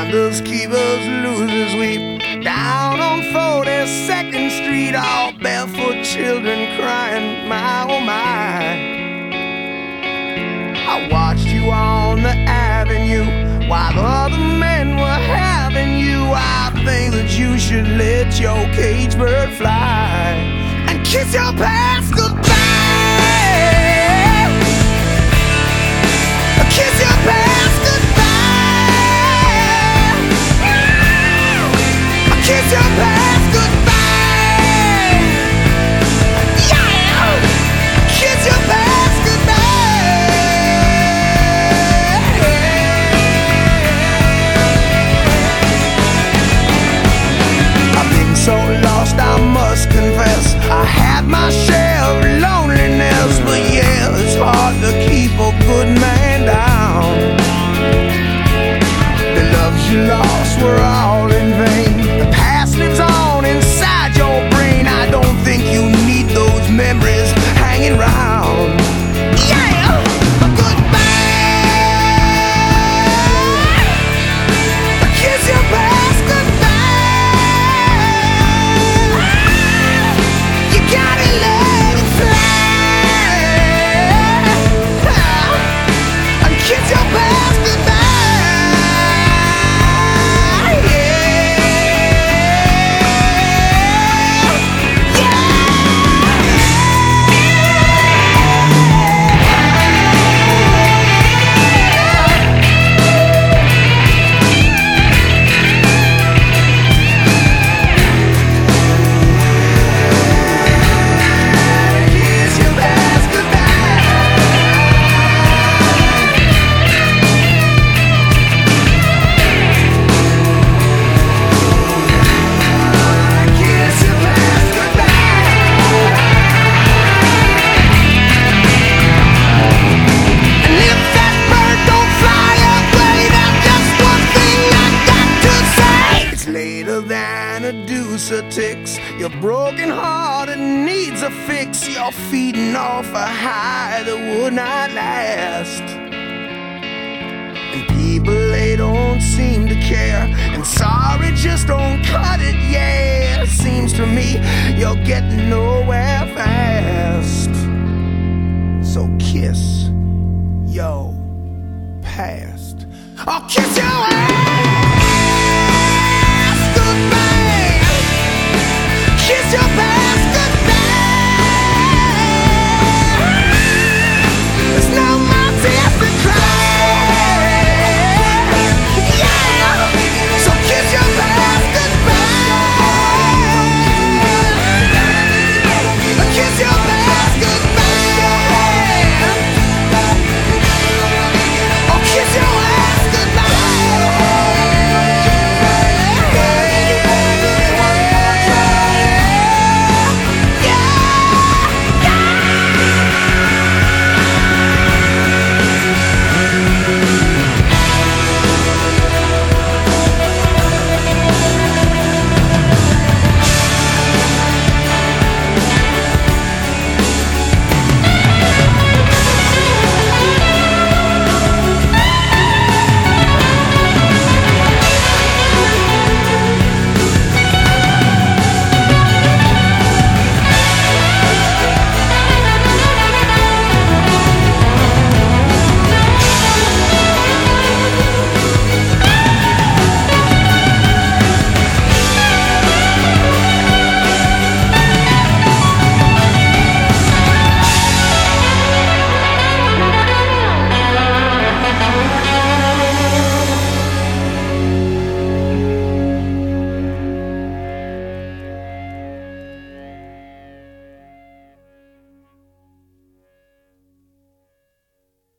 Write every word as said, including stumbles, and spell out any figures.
Finders, keepers, losers weep down on forty-second Street, all barefoot children crying, my oh my. I watched you on the avenue while other men were having you. I think that you should let your cage bird fly and kiss your past goodbye. Kiss your past goodbye. Kiss your past goodbye. Yeah. Kiss your past goodbye. I've been so lost, I must confess. I had my share of loneliness, but yeah, it's hard to keep a good man down. The loves you lost were all in vain. The past lives on inside your brain. I don't think you need those memories hanging round. Yeah, goodbye. Kiss your past goodbye. You gotta let it fly. And kiss your past goodbye. Ticks. Your broken heart, it needs a fix. You're feeding off a high that would not last. And people, they don't seem to care, and sorry just don't cut it. Yeah, it seems to me you're getting nowhere fast. So kiss your past, or kiss your ass.